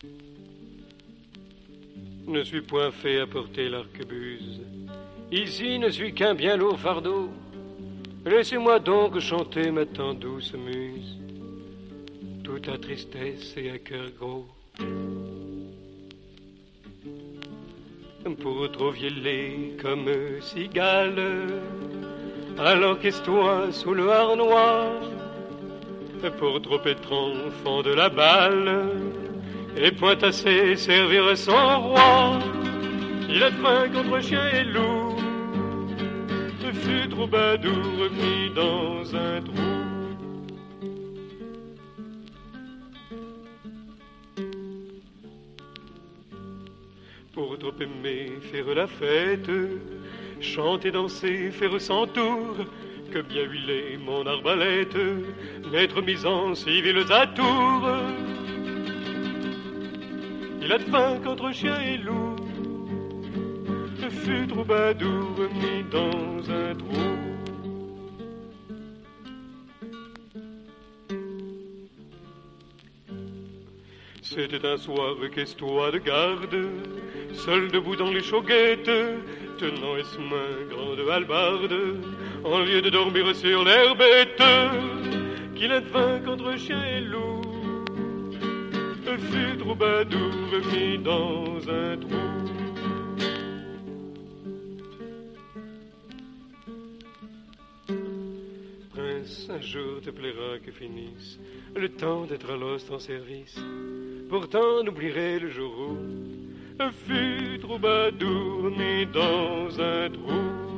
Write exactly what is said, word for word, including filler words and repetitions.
Ne suis point fait à porter l'arquebuse. Ici ne suis qu'un bien lourd fardeau. Laissez-moi donc chanter ma tant douce muse, toute à tristesse et à cœur gros. Pour trop vieiller comme cigale, alors qu'est-ce-toi sous le harnois, pour trop être enfant de la balle, et point assez servir son roi. Il a faim contre chien et loup, fut troubadour mis dans un trou. Pour trop aimer faire la fête, chanter, danser, faire cent tours, que bien huilé mon arbalète, n'être mis en civiles atours. Il a de faim contre chien et loup, fut troubadour mis dans un trou. C'était un soir qu'est-ce-toi de garde, seul debout dans les chauguettes, tenant es main grande hallebarde, en lieu de dormir sur l'herbette, qu'il advint contre chien et loup, fut troubadour mis dans un trou. Prince, un jour te plaira que finisse le temps d'être à l'ost en service. Pourtant n'oublierai le jour où fut troubadour mis dans un trou.